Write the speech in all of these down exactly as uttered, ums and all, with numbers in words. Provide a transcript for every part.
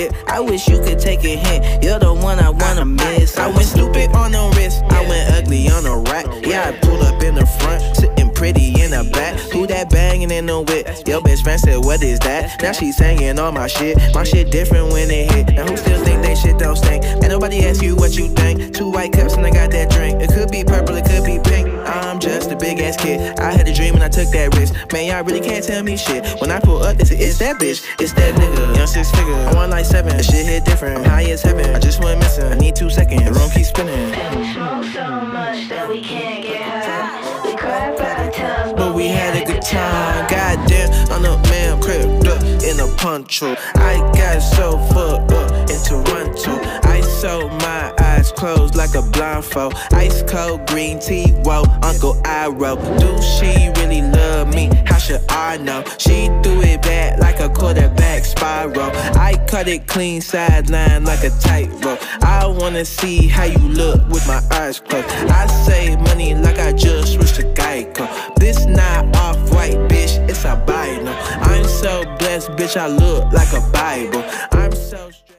I wish you could take a hint. You're the one I wanna miss. I went stupid on the wrist. I went ugly on the rack. Yeah, I pulled up in the front, sitting pretty in the back. Who that banging in the whip? Your best friend said, what is that? Now she singing all my shit. My shit different when it hit. Now who still think they shit don't stink? Ain't nobody ask you what you think. Two white cups and I got that drink. It could be purple, it could be pink. I'm just a big ass kid. I had a dream and I took that risk. Man, y'all really can't tell me shit. When I pull up, it's, it's that bitch. It's that nigga. Young six figure. I want like seven. The shit hit different. I'm high as heaven. I just went missing. I need two seconds. The room keeps spinning. And we smoke so much that we can't get high. We cry about tubs, but we had a good time. Goddamn, I'm the man cripped up in a poncho. I got so fucked up in Toronto. I sold my eyes closed like a blindfold. Ice cold green tea, whoa, Uncle Iro. Do she really love me? How should I know? She threw it back like a quarterback spiral. I cut it clean sideline like a tightrope. I wanna see how you look with my eyes closed. I save money like I just switched to Geico. This not off-white, bitch, it's albino. I'm so blessed, bitch, I look like a Bible. I'm so stressed.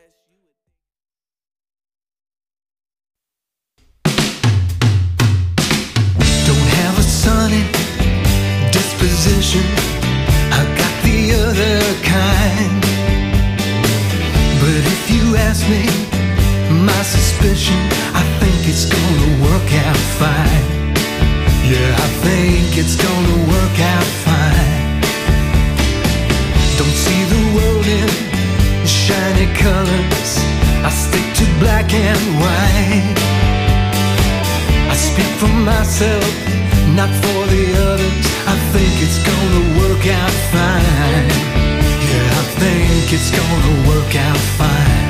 Don't have a sunny disposition, I got the other kind. But if you ask me, my suspicion, I think it's gonna work out fine. Yeah, I think it's gonna work out fine. Don't see the world in shiny colors, I stick to black and white. I speak for myself, not for the others. I think it's gonna work out fine. Yeah, I think it's gonna work out fine.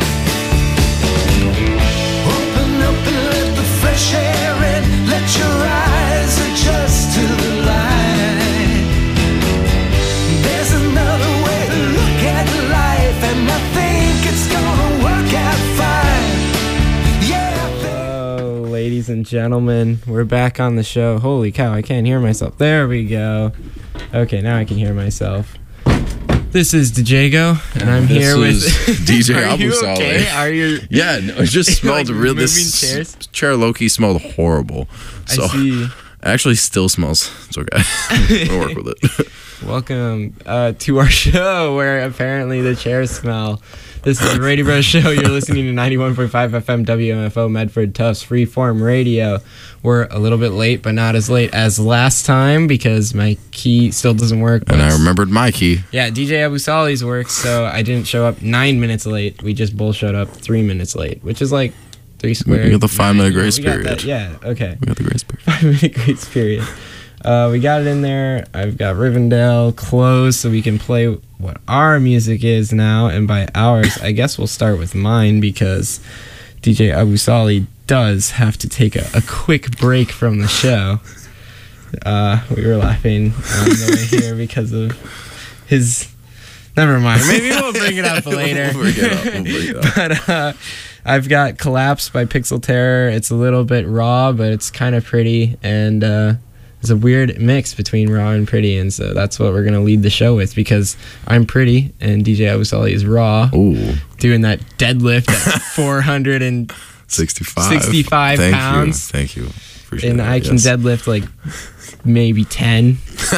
Open up and let the fresh air in. Let your eyes adjust to the light. There's another way to look at life, and I think it's gonna work out fine. Yeah. Hello, ladies and gentlemen. We're back on the show. Holy cow, I can't hear myself. There we go. Okay, now I can hear myself. This is DeJago, and I'm this here with D J Are Abu you Saleh. okay? Are you? Yeah, no, it just smelled like real. moving This chairs? chair low-key smelled horrible. So I see. It actually still smells. It's okay. We'll work with it. Welcome uh, to our show, where apparently the chairs smell. This is the Radio Bros Show. You're listening to ninety-one point five F M W M F O Medford Tufts Freeform Radio. We're a little bit late, but not as late as last time because my key still doesn't work. And I remembered my key. Yeah, D J Abu Saleh's works, so I didn't show up nine minutes late. We just both showed up three minutes late, which is like three squared. We got the five minute grace we got period. that. Yeah, okay. We got the grace period. Five minute grace period. Uh, we got it in there. I've got Rivendell closed so we can play what our music is now. And by ours, I guess we'll start with mine because D J Abu Saleh does have to take a, a quick break from the show. Uh, we were laughing on the way here because of his... Never mind. Maybe we'll bring it up later. We'll bring it up. We'll bring it up. But uh, I've got Collapse by Pixel Terror. It's a little bit raw, but it's kind of pretty. And... Uh, It's a weird mix between raw and pretty, and so that's what we're going to lead the show with because I'm pretty and D J Abu Saleh is raw. Ooh. Doing that deadlift at four hundred sixty-five sixty-five Thank pounds. You. Thank you. Appreciate and that. I can yes. deadlift like maybe ten.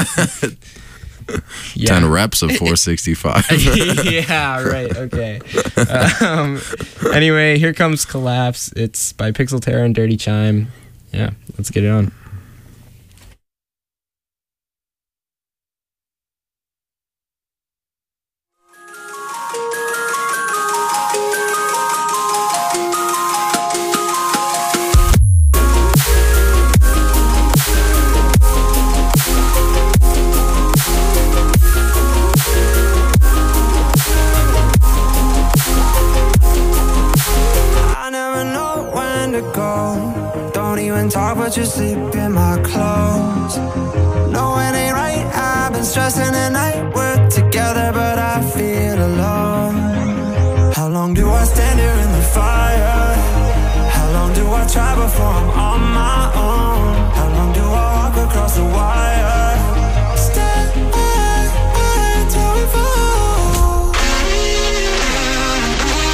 Yeah. ten reps of four sixty-five. Yeah, right. Okay. Um, anyway, here comes Collapse. It's by Pixel Terror and Dirty Chime. Yeah, let's get it on. But you sleep in my clothes. No, it ain't right. I've been stressing the night. We're together, but I feel alone. How long do I stand here in the fire? How long do I try before I'm on my own? How long do I walk across the wire? Stay away, away till we fall.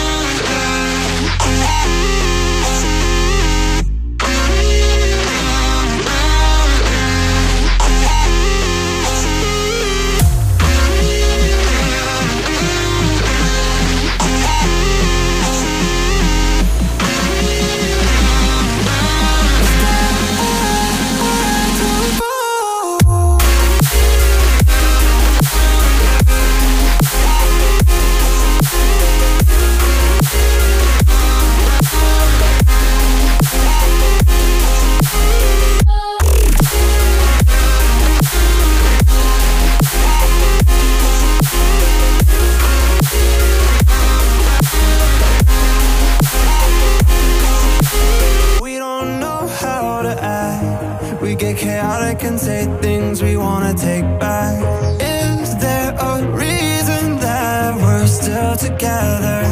and say things we wanna take back. Is there a reason that we're still together?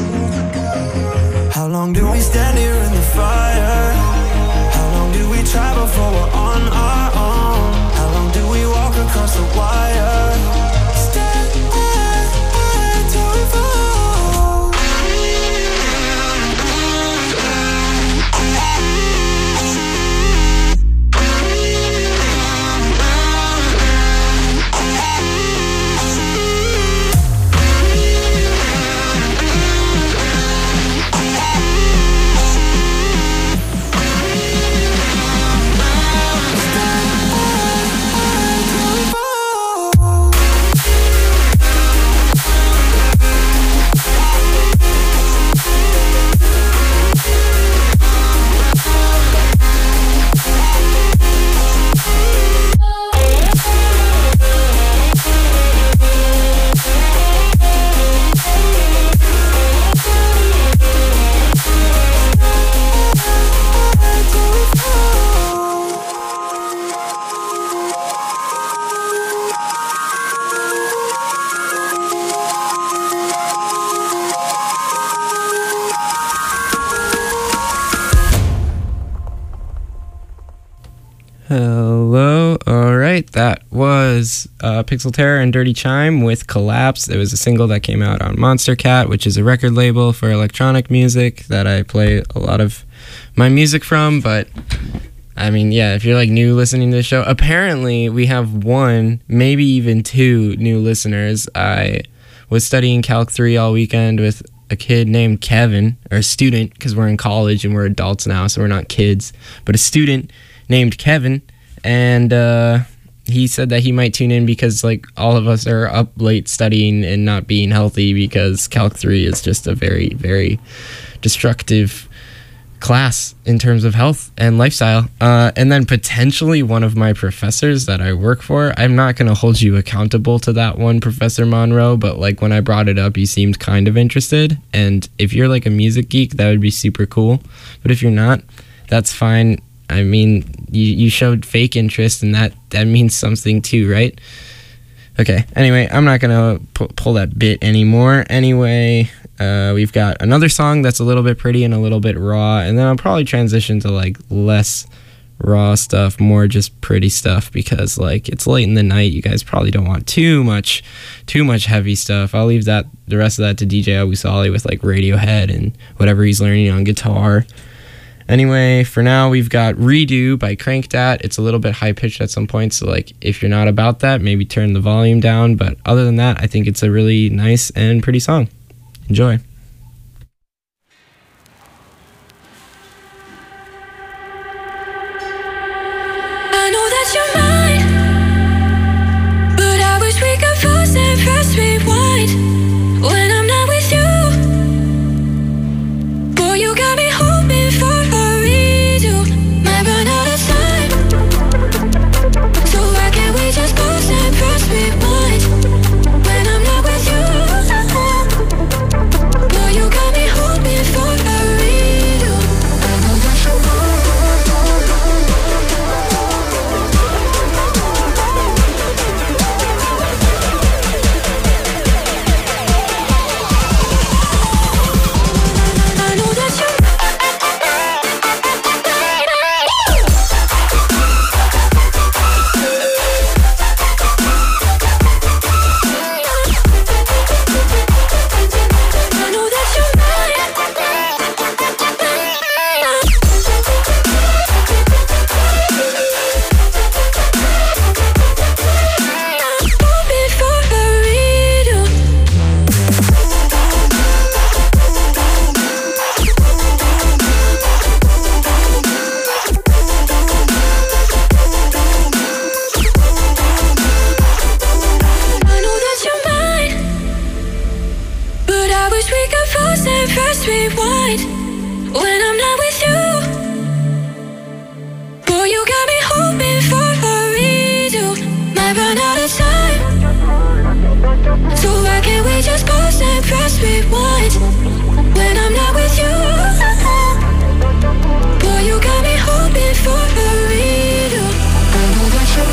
How long do we stand here in the fire? How long do we try before we're on our own? How long do we walk across the wire? Stand till we fall. Hello. All right. That was uh, Pixel Terror and Dirty Chime with Collapse. It was a single that came out on Monster Cat, which is a record label for electronic music that I play a lot of my music from. But I mean, yeah, if you're like new listening to the show, apparently we have one, maybe even two new listeners. I was studying Calc three all weekend with a kid named Kevin, or a student, because we're in college and we're adults now, so we're not kids, but a student named Kevin, and uh, he said that he might tune in because like all of us are up late studying and not being healthy because Calc three is just a very, very destructive class in terms of health and lifestyle. Uh, and then potentially one of my professors that I work for, I'm not going to hold you accountable to that one, Professor Monroe, but like when I brought it up, you seemed kind of interested. And if you're like a music geek, that would be super cool. But if you're not, that's fine. I mean, you, you showed fake interest, and that, that means something too, right? Okay, anyway, I'm not going to pu- pull that bit anymore. Anyway, uh, we've got another song that's a little bit pretty and a little bit raw, and then I'll probably transition to, like, less raw stuff, more just pretty stuff, because, like, it's late in the night. You guys probably don't want too much, too much heavy stuff. I'll leave that, the rest of that to D J Abusali with, like, Radiohead and whatever he's learning on guitar. Anyway, for now, we've got Redo by Crankdat. It's a little bit high-pitched at some points, so like if you're not about that, maybe turn the volume down. But other than that, I think it's a really nice and pretty song. Enjoy. I know that you're mine, but I wish we could pause and press rewind when I'm not with you. Boy, you got me hoping for When I'm not with you, boy, you got me hoping for a redo. I know that you're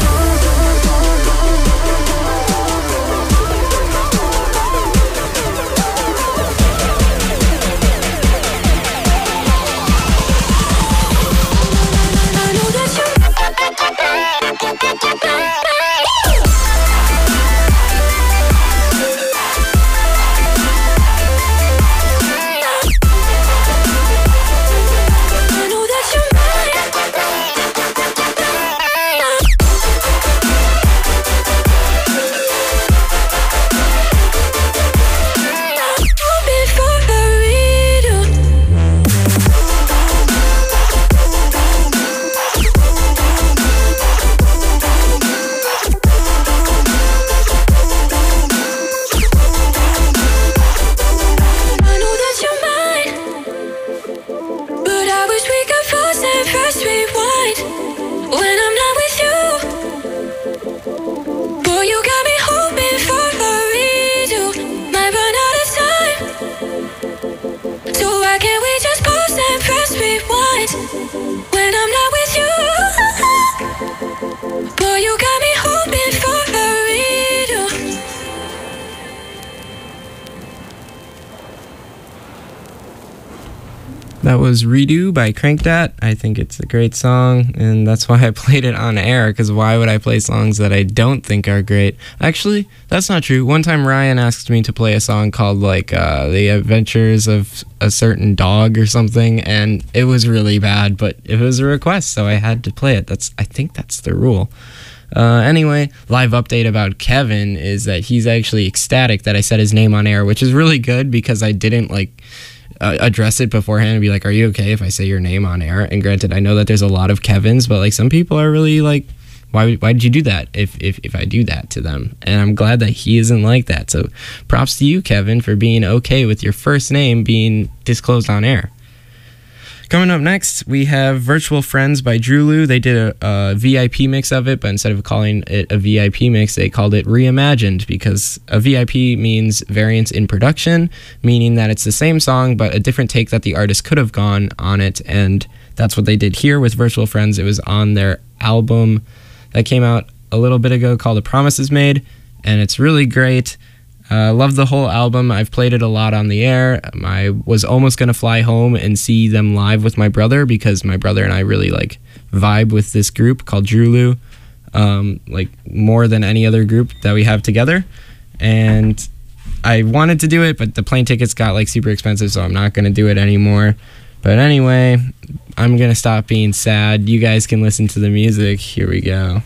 when I'm not with you. Boy, you got me hoping for a redo. That was Redo by Crankdat. I think it's a great song, and that's why I played it on air, because why would I play songs that I don't think are great? Actually, that's not true. One time Ryan asked me to play a song called, like, uh, The Adventures of a Certain Dog or something, and it was really bad, but it was a request, so I had to play it. That's I think that's the rule. Uh, anyway, live update about Kevin is that he's actually ecstatic that I said his name on air, which is really good because I didn't, like... Uh, address it beforehand and be like, are you okay if I say your name on air? And granted, I know that there's a lot of Kevins, but like some people are really like, why why did you do that if, if, if I do that to them? And I'm glad that he isn't like that. So props to you, Kevin, for being okay with your first name being disclosed on air. Coming up next, we have Virtual Friends by Drulu. They did a, a V I P mix of it, but instead of calling it a V I P mix, they called it Reimagined, because a V I P means variance in production, meaning that it's the same song, but a different take that the artist could have gone on it, and that's what they did here with Virtual Friends. It was on their album that came out a little bit ago called A Promise Is Made, and it's really great. I uh, love the whole album. I've played it a lot on the air. I was almost going to fly home and see them live with my brother, because my brother and I really like vibe with this group called Drulu, um, like more than any other group that we have together. And I wanted to do it, but the plane tickets got like super expensive, so I'm not going to do it anymore. But anyway, I'm going to stop being sad. You guys can listen to the music. Here we go.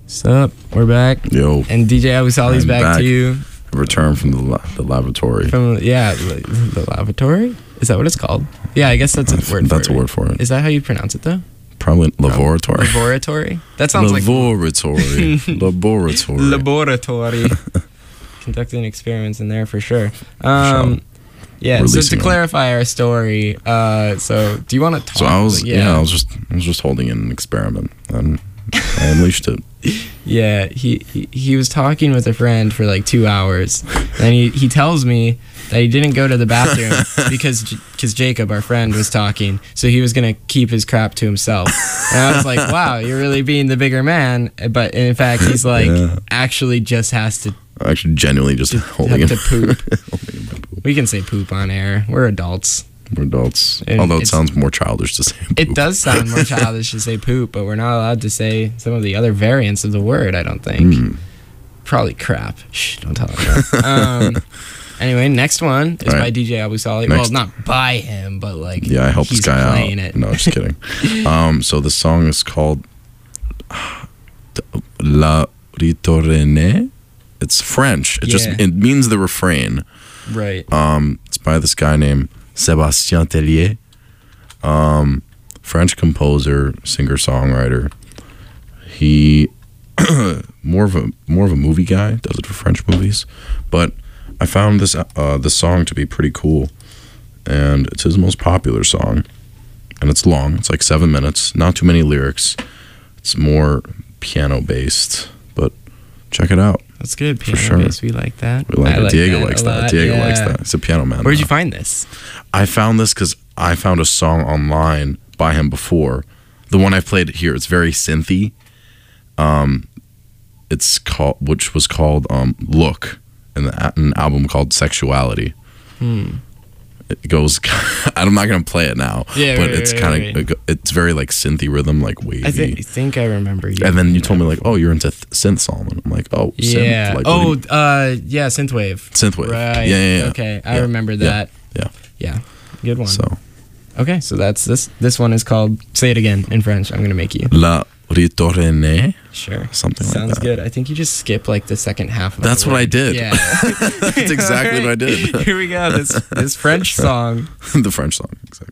Sup? We're back. Yo, And D J Abusali's I'm back, back. too. return from the la- the lavatory. From yeah, the, the lavatory. Is that what it's called? Yeah, I guess that's a word. That's for a it. word for it. Is that how you pronounce it though? Probably laboratory. Laboratory. That sounds like laboratory. laboratory. laboratory. Conducting experiments in there for sure. Um, yeah. So Releasing to them. clarify our story, uh, so do you want to talk? So I was, yeah. yeah. I was just, I was just holding an experiment, and I unleashed it. Yeah, he, he he was talking with a friend for like two hours, and he, he tells me that he didn't go to the bathroom because because Jacob, our friend, was talking, so he was gonna keep his crap to himself. And I was like, wow, you're really being the bigger man, but in fact, he's like Yeah. actually just has to I actually genuinely just holding have it. to poop. holding my poop. We can say poop on air. We're adults. We're adults. And Although it it's- sounds more childish to say poop. It does sound more childish to say poop, but we're not allowed to say some of the other variants of the word, I don't think. Mm. Probably crap. Shh, don't tell him that. um, anyway, next one is All right. by D J Abusali. Well, Next. not by him, but like Yeah, I helped he's this guy playing out. it. No, just kidding. um, so the song is called La Ritornée. It's French. It Yeah. just it means the refrain. Right. Um, it's by this guy named Sébastien Tellier, um, French composer, singer, songwriter. He more of a more of a movie guy. Does it for French movies, but I found this uh, this song to be pretty cool, and it's his most popular song, and it's long. It's like seven minutes. Not too many lyrics. It's more piano based, but check it out. That's good. for Piano sure. bass, we like that. We like I it. Diego that likes a that. lot, Diego likes yeah. that. He's a piano man. Where'd now. you find this? I found this because I found a song online by him before. The one I played here, it's very synthy. Um, it's called, which was called um, "Look," and the, an album called "Sexuality." Hmm. It goes. I'm not gonna play it now, Yeah, but right, it's right, kind of. right. It's very like synthy rhythm, like wavy. I think, think I remember you. and then you told me like, "Oh, you're into th- synth, Solomon." I'm like, "Oh, synth." Yeah. Like, what do oh, you- uh, yeah, synthwave. synthwave. Right. Yeah, yeah, yeah. Okay, I Yeah, remember yeah, that. Yeah. Yeah. Good one. So, Okay, so that's this. This one is called. Say it again in French. I'm gonna make you. La Ritornée. Sure. Something like Sounds that. good. I think you just skip like the second half of That's the what I word. did. Yeah. That's exactly what I did. Here we go. This this French song. The French song, exactly.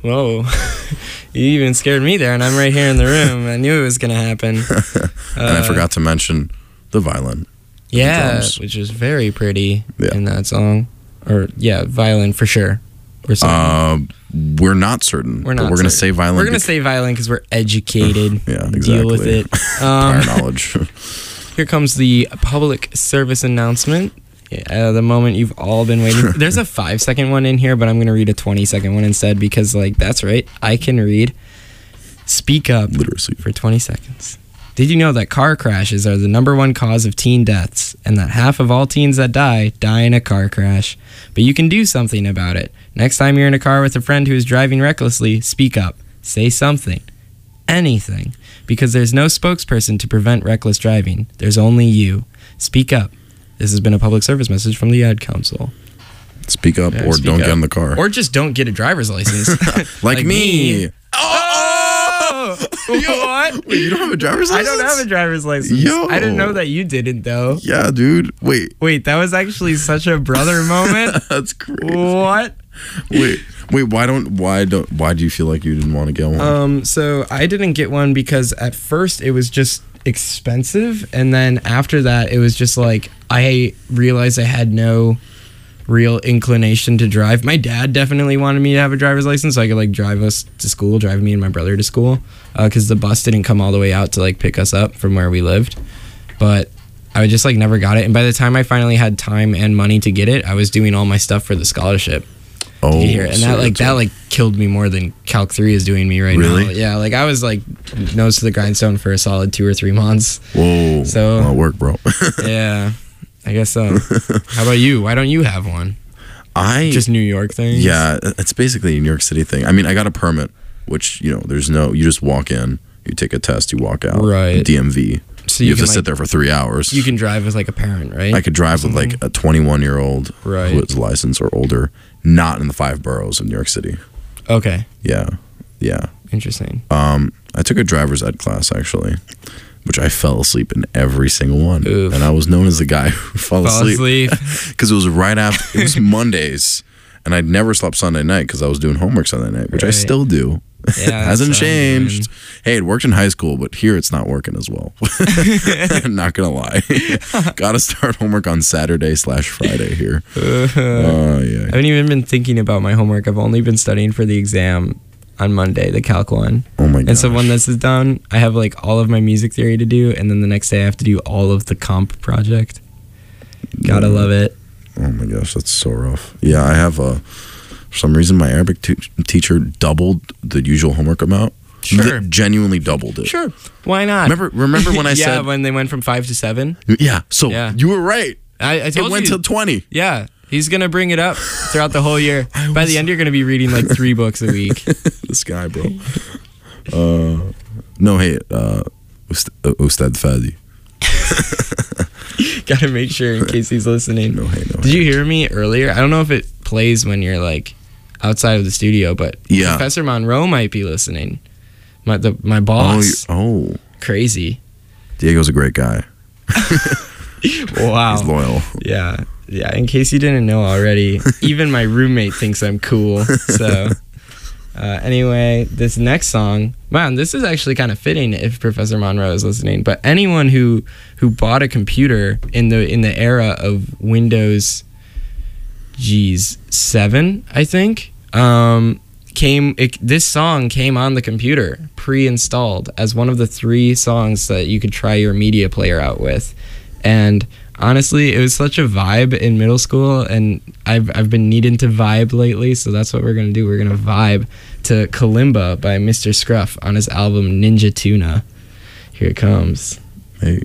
Whoa. You even scared me there, and I'm right here in the room. I knew it was going to happen. And I forgot to mention the violin. Yeah, drums. which is very pretty Yeah. in that song. Or, yeah, violin for sure. We're certain. Uh, we're not certain. we're not But we're going to certain. say violin. We're going to bec- say violin because we're educated. Yeah, exactly. Deal with it. prior Um, knowledge. here comes the public service announcement. Uh, the moment you've all been waiting. There's a five second one in here, but I'm going to read a twenty second one instead because, like, that's right. I can read. Speak up Literacy. for twenty seconds. Did you know that car crashes are the number one cause of teen deaths and that half of all teens that die die in a car crash? But you can do something about it. Next time you're in a car with a friend who is driving recklessly, speak up. Say something. Anything. Because there's no spokesperson to prevent reckless driving. There's only you. Speak up. This has been a public service message from the Ad Council. Speak up Yeah, or speak don't up. get in the car. Or just don't get a driver's license. like, me. Oh! What? Wait, you don't have a driver's I license? don't have a driver's license. Yo. I didn't know that you didn't, though. Yeah, dude. Wait. Wait, that was actually such a brother moment. That's crazy. What? Wait. Wait, why don't why don't why do you feel like you didn't want to get one? Um, so I didn't get one because at first it was just expensive, and then after that it was just like I realized I had no real inclination to drive. My dad definitely wanted me to have a driver's license so I could like drive us to school, drive me and my brother to school, because the bus didn't come all the way out to like pick us up from where we lived. But I just like never got it, and by the time I finally had time and money to get it, I was doing all my stuff for the scholarship. oh, Here. And that like that like killed me more than Calc three is doing me right Really? now. Yeah, like I was like nose to the grindstone for a solid two or three months. Whoa. So- a lot of work, bro. Yeah, I guess so. How about you? Why don't you have one? I Just New York things? yeah, it's basically a New York City thing. I mean, I got a permit, which you know, there's no. You just walk in, you take a test, you walk out. Right. D M V. So you, you have can, to sit like- there for three hours. You can drive as like a parent, right? I could drive with like a twenty-one year old Right. who is licensed or older, not in the five boroughs of New York City. Okay, Yeah, yeah. interesting. Um, I took a driver's ed class actually, which I fell asleep in every single one, Oof. and I was known as the guy who fell Fall asleep asleep. because it was right after it was Mondays, and I'd never slept Sunday night because I was doing homework Sunday night, which I Right. still do. Yeah, Hasn't that's what I'm changed. Hey, it worked in high school, but here it's not working as well. Not gonna lie. Gotta start homework on Saturday slash Friday here. Oh I yeah. haven't even been thinking about my homework. I've only been studying for the exam on Monday, the Calc one. Oh my god. And so when this is done, I have like all of my music theory to do, and then the next day I have to do all of the comp project. Gotta Yeah. love it. Oh my gosh, that's so rough. Yeah, I have a. For some reason, my Arabic t- teacher doubled the usual homework amount. Sure. Li- genuinely doubled it. Sure, why not? Remember, remember when I yeah, said, when they went from five to seven. yeah. So Yeah. you were right. I, I It told went you. to twenty. Yeah, he's gonna bring it up throughout the whole year. I By was- the end, you're gonna be reading like three books a week. This guy, bro. Uh, no, hey, uh, Ust- uh, Ustad Fadi. Gotta make sure in case he's listening. No, hey, no. Did you hear me earlier? I don't know if it plays when you're like outside of the studio, but Yeah. Professor Monroe might be listening. My the my Oh, boss. you- oh, Crazy. Diego's a great guy. Wow. He's loyal. Yeah. Yeah. In case you didn't know already, even my roommate thinks I'm cool. So, uh, anyway, this next song, man, this is actually kind of fitting if Professor Monroe is listening. But anyone who who bought a computer in the in the era of Windows, geez, seven, I think, um, came. It, this song came on the computer pre-installed as one of the three songs that you could try your media player out with. And honestly, it was such a vibe in middle school, and I've I've been needing to vibe lately, so that's what we're gonna do. We're gonna vibe to Kalimba by Mister Scruff on his album Ninja Tuna. Here it comes. Hey.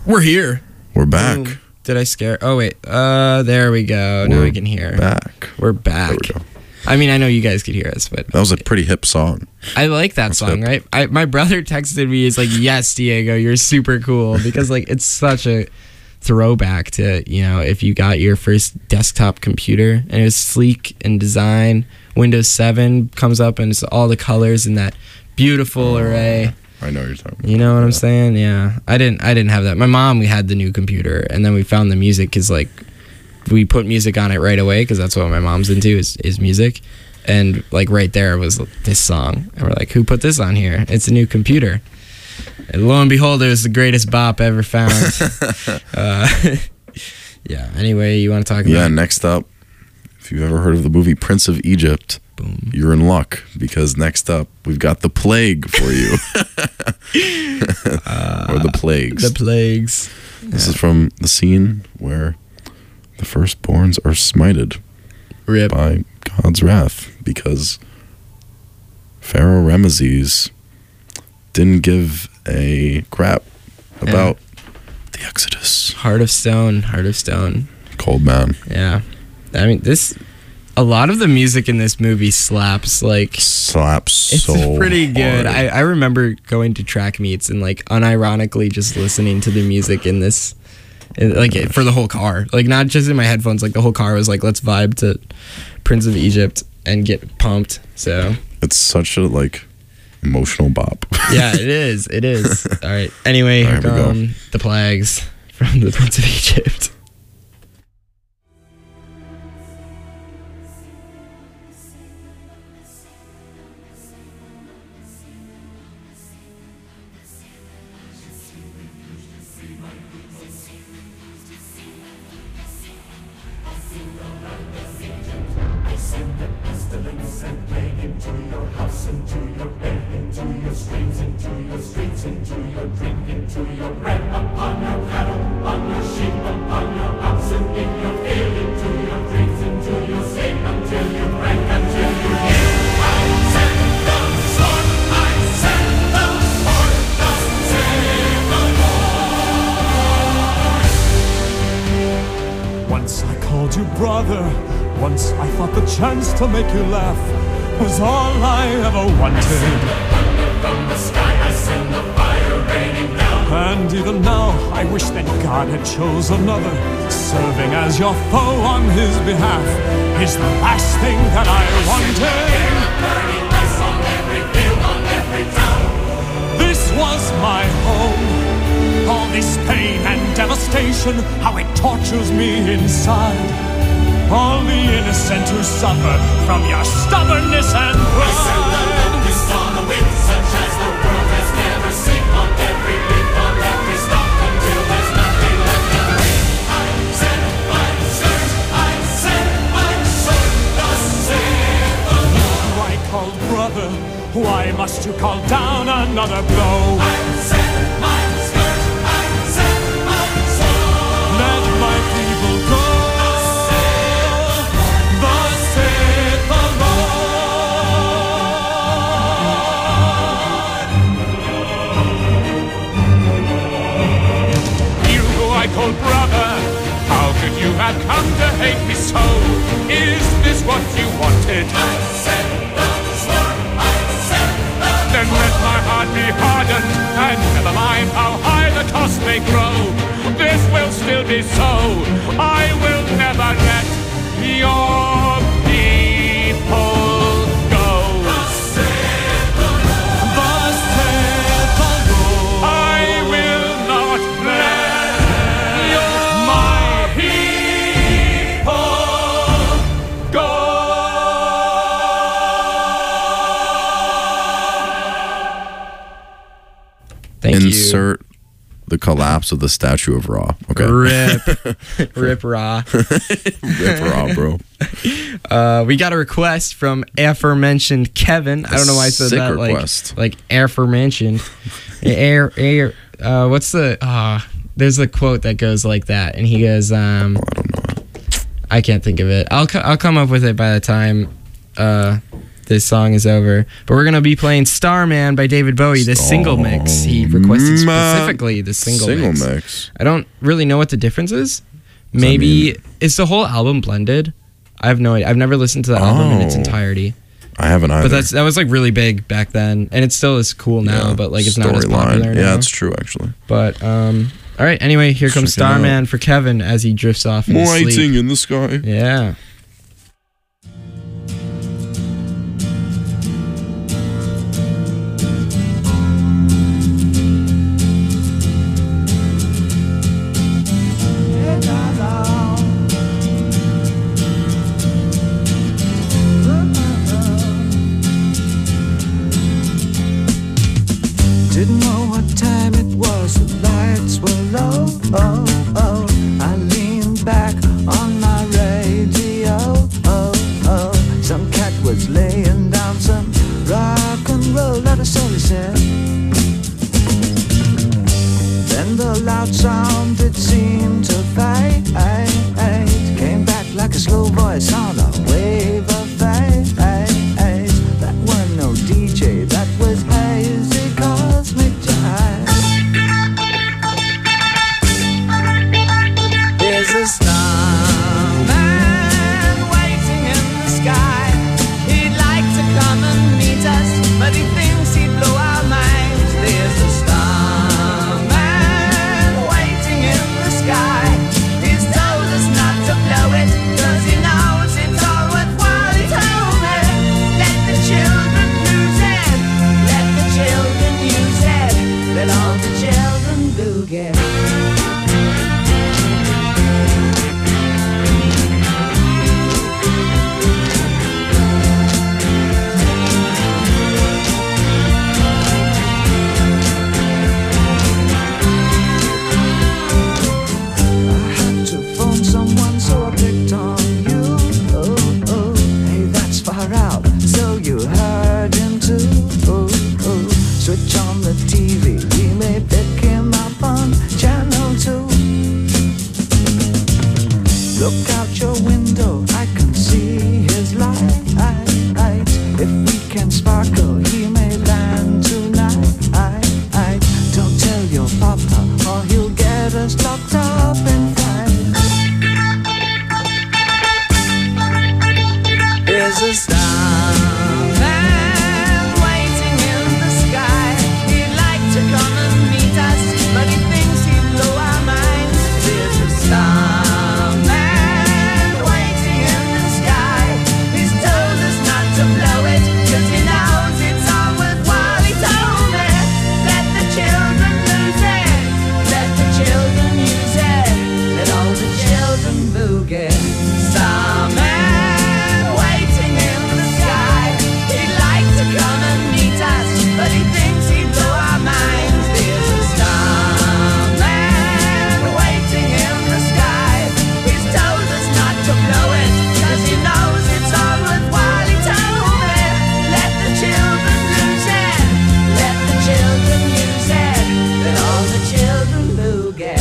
We're here. We're back. Ooh, did I scare? Oh wait. Uh, there we go. Now We're we can hear. Back. We're back. There we go. I mean, I know you guys could hear us, but That was a pretty hip song. I like that That's song, hip. right? I, my brother texted me. He's like, "Yes, Diego, you're super cool," because like it's such a throwback to, you know, if you got your first desktop computer and it was sleek in design. Windows seven comes up and it's all the colors in that beautiful array. I know what you're talking about. You know what I'm Yeah. saying? Yeah. I didn't I didn't have that. My mom, we had the new computer, and then we found the music because like we put music on it right away because that's what my mom's into is, is music. And like right there was this song. And we're like, who put this on here? It's a new computer. And lo and behold, it was the greatest bop ever found. uh, yeah. Anyway, you want to talk about Yeah, next up, if you've ever heard of the movie Prince of Egypt, Boom. you're in luck because next up we've got the plague for you. or the plagues. the plagues? This is from the scene where the firstborns are smited Rip. by God's wrath because Pharaoh Ramesses didn't give a crap about the Exodus. Heart of Stone. Heart of Stone. Cold man. Yeah. I mean, this, a lot of the music in this movie slaps. Like, Slaps it's so pretty good. I, hard. I remember going to track meets and, like, unironically just listening to the music in this, in- like, it- for the whole car. Like, not just in my headphones. Like, the whole car was like, let's vibe to Prince of Egypt and get pumped. So, It's such a like emotional bop. yeah, it is. It is. All right. Anyway, All here right, here we go. come the plagues from the Prince of Egypt. Once I called you brother. Once I thought the chance to make you laugh was all I ever wanted. And even now, I wish that God had chose another. Serving as your foe on his behalf is the last thing that I wanted. This was my home. All this pain and devastation, how it tortures me inside. All the innocent who suffer from your stubbornness and pride. I called brother, why must you call down another blow? Let my people go. Thus saith the Lord. You who I call brother, how could you have come to hate me so? Is this what you wanted? Then let my heart be hardened, and never mind how high the cost may grow. This will still be so. I will never let your people go. Thus saith the Lord. I will not let my people go. Thank Insert the collapse of the statue of Ra. Okay. you. Rip. Rip Raw. Rip Ra, bro. Uh, we got a request from aforementioned Kevin. I don't know why I said sick that. request. Like, like aforementioned. air, air. Uh, what's the? Uh, there's a quote that goes like that, and he goes, um, I don't know. I can't think of it. I'll co- I'll come up with it by the time uh, this song is over. But we're gonna be playing Starman by David Bowie, the single mix. He requested specifically the single, Single mix. mix. I don't really know what the difference is. Maybe mean? is the whole album blended? I have no idea. I've never listened to the album in its Oh. entirety. I haven't either. But that's that was like really big back then, and it still is cool now. Yeah, but like it's not as storyline. popular now. Yeah, it's true actually. But um, all right. Anyway, here comes Check it out. Starman for Kevin as he drifts off into sleep. Lighting in the sky. Yeah. Didn't know what time it was, the lights were low. Oh, oh. I leaned back on my radio. Oh, oh. Some cat was laying down some rock and roll, that is all he said. Then the loud sound, it seemed to fade. Came back like a slow voice on a wave of fade. That wasn't no D J, that was hazy cosmic jive. There's a starman waiting in the sky. He'd like to come and meet us, but he thinks he'd blow our minds. There's a starman waiting in the sky. He's told us not to blow it, cause he knows it's all worthwhile. He told me, let the children lose it, let the children use it, let all the children boogie. I had to phone someone, so I picked on you. Oh, oh, hey, that's far out, so you heard him too. Oh, oh, switch on the T V, we may pick him up on channel two. Look out your window, I can see his light. If we can sparkle, he may land tonight. Don't tell your papa, or he'll get us locked up in fight. There's a starman waiting in the sky. He'd like to come and meet us, but he thinks he'd blow our minds. There's a starman waiting in the sky. He's told us not to blow it, cause he knows it's all worthwhile. He told me, let the children lose it, let the children use it, let all the children boogie. Starman waiting in the sky. He'd like to come and meet us, but he thinks he'd blow our minds. There's a starman waiting in the sky. He's told us not to blow it, cause he knows it's all worthwhile. He told me, let the children lose it, let the children use it, let all the children boogie.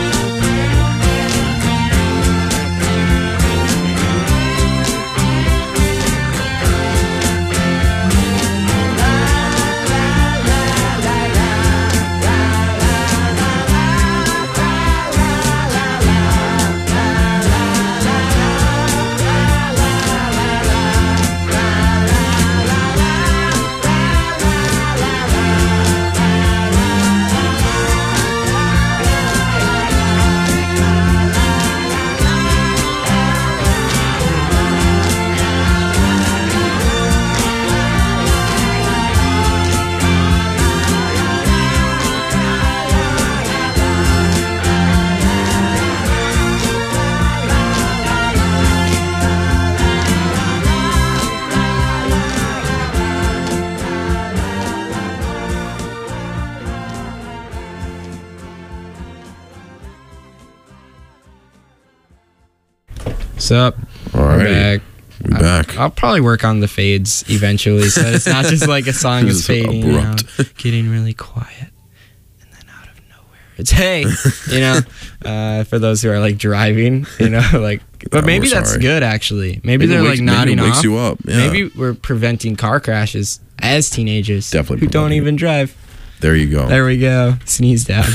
What's up? All We're right. back. We back. I'll probably work on the fades eventually, so that it's not just like a song This is is fading abrupt. out, getting really quiet, and then out of nowhere It's hey, you know, uh, for those who are like driving, you know, like. But Oh, maybe we're that's sorry. good actually. Maybe, Maybe they're it like wakes- maybe it nodding wakes off. you up, yeah. Maybe we're preventing car crashes as teenagers. Definitely who don't preventing even drive. There you go. There we go. Sneezed out.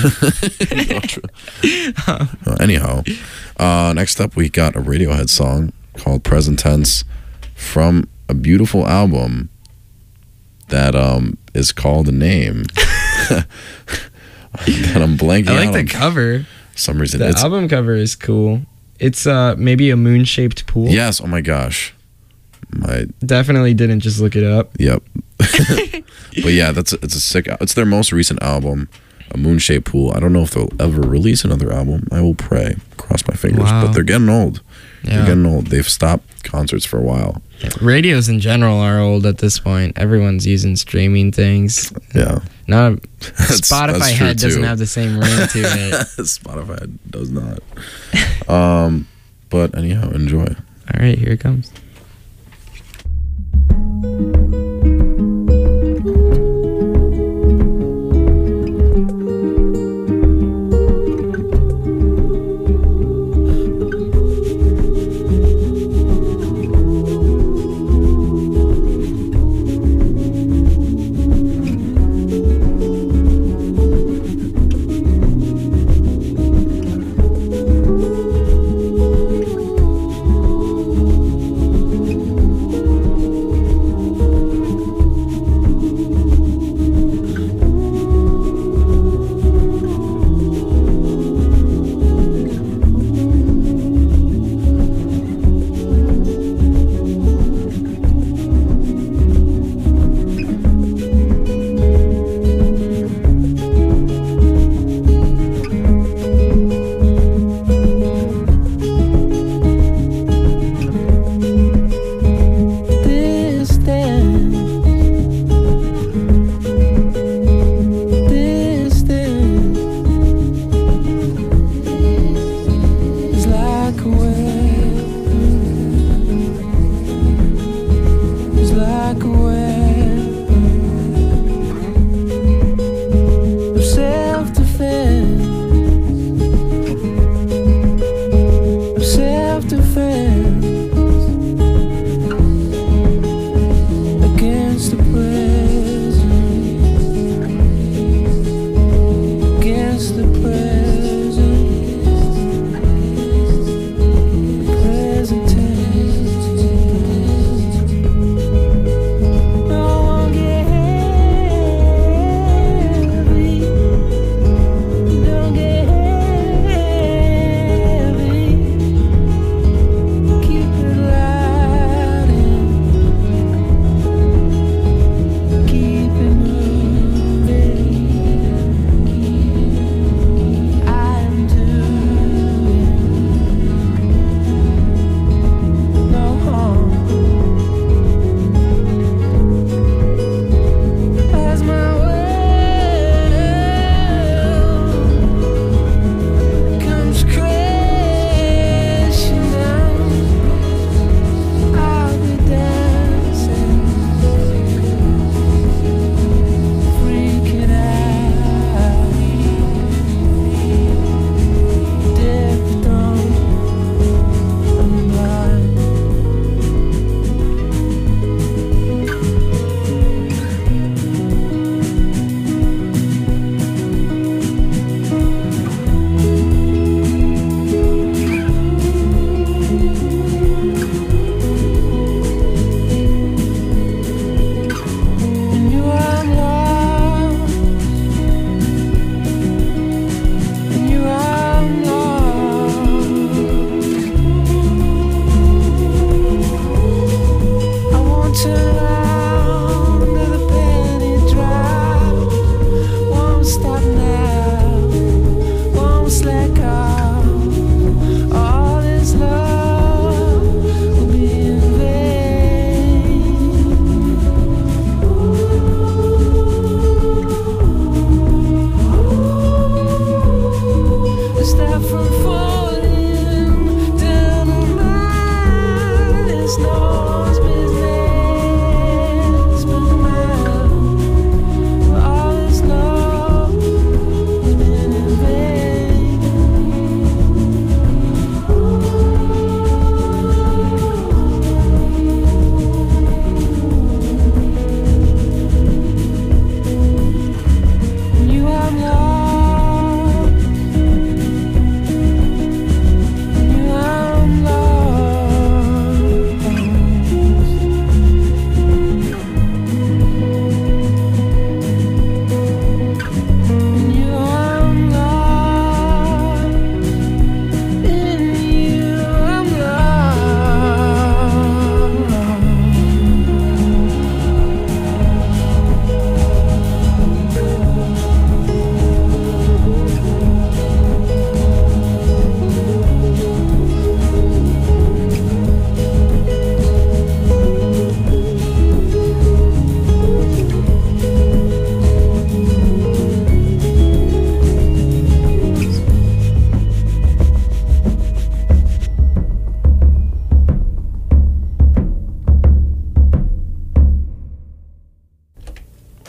Uh, anyhow, uh, next up we got a Radiohead song called Present Tense from a beautiful album that um, is called a name that I'm blanking I like out the on cover. for some reason. The It's, album cover is cool. It's uh maybe a moon shaped pool. yes, oh my gosh. My Definitely didn't just look it up. Yep. But yeah, that's a, it's a sick. It's their most recent album, A Moon Shaped Pool. I don't know if they'll ever release another album. I will pray, cross my fingers. Wow. But they're getting old. Yeah. They're getting old. They've stopped concerts for a while. Radios in general are old at this point. Everyone's using streaming things. Yeah. Not a, That's- Spotify that's true, head doesn't too. have the same ring to it. Spotify does not. Um, but anyhow, enjoy. All right, here it comes.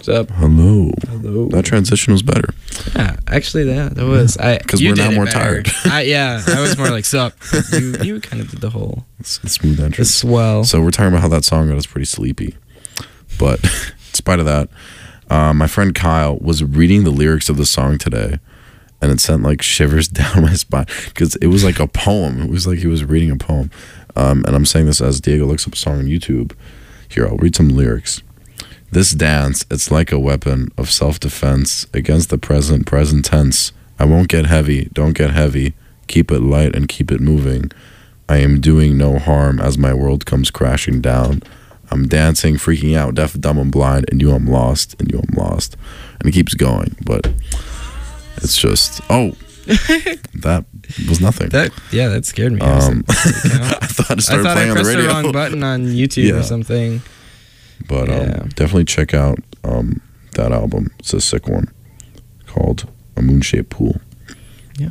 What's up? Hello. Hello. That transition was better. Yeah, actually, that that was. I Because you we're now did it more better. tired. I, yeah, I was more like, sup. You, you kind of did the whole It's a smooth the entrance. swell. So we're talking about how that song got us pretty sleepy. But in spite of that, uh, my friend Kyle was reading the lyrics of the song today, and it sent like shivers down my spine because it was like a poem. It was like he was reading a poem. Um, and I'm saying this as Diego looks up a song on YouTube. Here, I'll read some lyrics. This dance, it's like a weapon of self-defense against the present, present tense. I won't get heavy, don't get heavy. Keep it light and keep it moving. I am doing no harm as my world comes crashing down. I'm dancing, freaking out, deaf, dumb, and blind, and you I'm lost, and you I'm lost. And it keeps going, but it's just, oh, that was nothing. That yeah, that scared me. I, was Um, like, does it count? I thought it I started thought playing I on the pressed the, radio. wrong button on YouTube Yeah. or something. But um, Yeah. definitely check out um, that album. It's a sick one called A Moon-Shaped Pool. Yeah.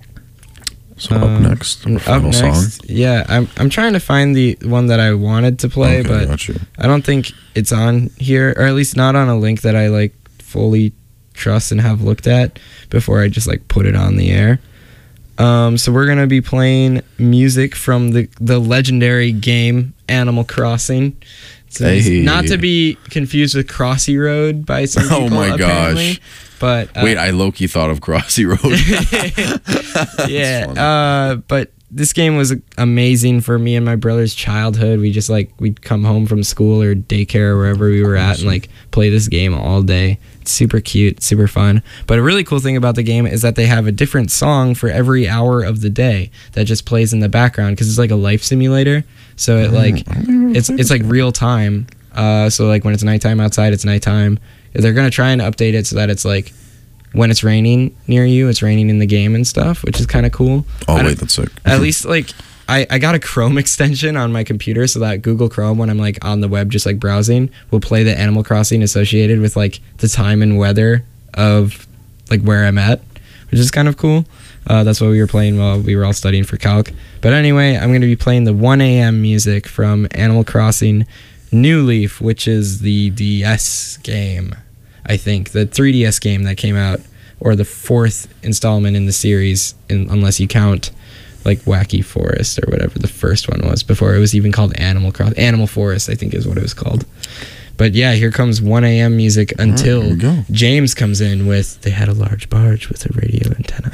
So Uh, up next, our Up final next, song. yeah, I'm I'm trying to find the one that I wanted to play, Okay, but got you. I don't think it's on here, or at least not on a link that I like fully trust and have looked at before I just like put it on the air. Um, so we're gonna be playing music from the the legendary game Animal Crossing. So it's Hey. not to be confused with Crossy Road by some people. Oh my apparently, gosh. But uh, Wait, I low-key thought of Crossy Road. yeah, funny. uh, but this game was amazing for me and my brother's childhood. We just like we'd come home from school or daycare or wherever we were at and like play this game all day. It's super cute, super fun. But a really cool thing about the game is that they have a different song for every hour of the day that just plays in the background because it's like a life simulator. So it like it's it's like real time. Uh, so like when it's nighttime outside, it's nighttime. They're gonna try and update it so that it's like when it's raining near you, it's raining in the game and stuff, which is kind of cool. Oh, I don't- wait, that's sick. At least like I, I got a Chrome extension on my computer so that Google Chrome, when I'm like on the web just like browsing, will play the Animal Crossing associated with like the time and weather of like where I'm at, which is kind of cool. Uh, that's what we were playing while we were all studying for calc. But anyway, I'm going to be playing the one a.m. music from Animal Crossing New Leaf, which is the D S game, I think. The three D S game that came out, or the fourth installment in the series, in, unless you count like Wacky Forest or whatever the first one was, before it was even called Animal Cross. Animal Forest, I think is what it was called. But yeah, here comes one a.m. music until here we go. James comes in with "They had a large barge with a radio antenna."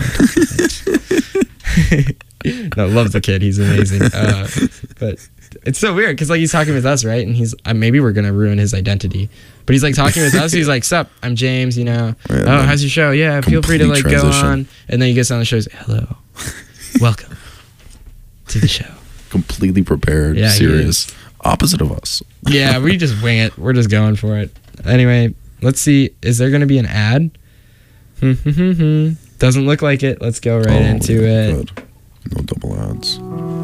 No, love the kid. He's amazing. Uh, but it's so weird because like he's talking with us, right? And he's uh, maybe we're gonna ruin his identity, but he's like talking with us. He's like, "Sup, I'm James. You know, Yeah, oh, man. how's your show? Yeah, feel free to like Complete go transition. on." And then he gets on the show. He's like, "Hello, welcome to the show." Completely prepared, Yeah, he serious. Opposite of us. Yeah, we just wing it. We're just going for it. Anyway, let's see. Is there gonna be an ad? Doesn't look like it. Let's go right Oh, into yeah, it. good. No double ads.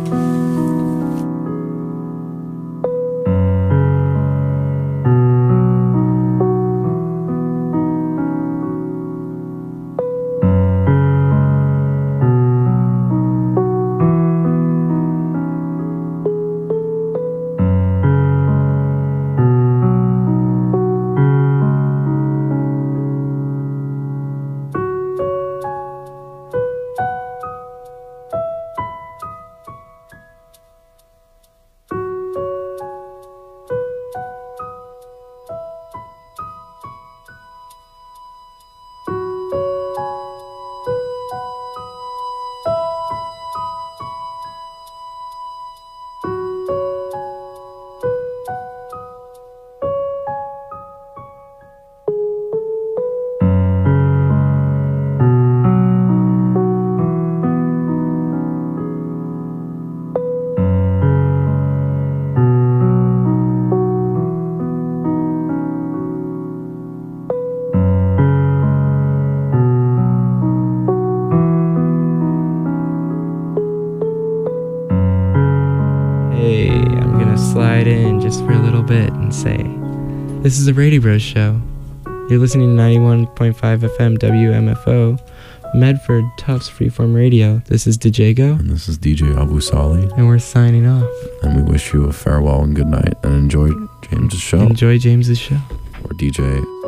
Hey, I'm gonna slide in just for a little bit and say, this is the Radio Bros Show. You're listening to ninety-one point five F M W M F O, Medford Tufts Freeform Radio. This is DJgo, And this is D J Abu Sali. and we're signing off. And we wish you a farewell and good night. And enjoy James' show. Enjoy James's show. Or D J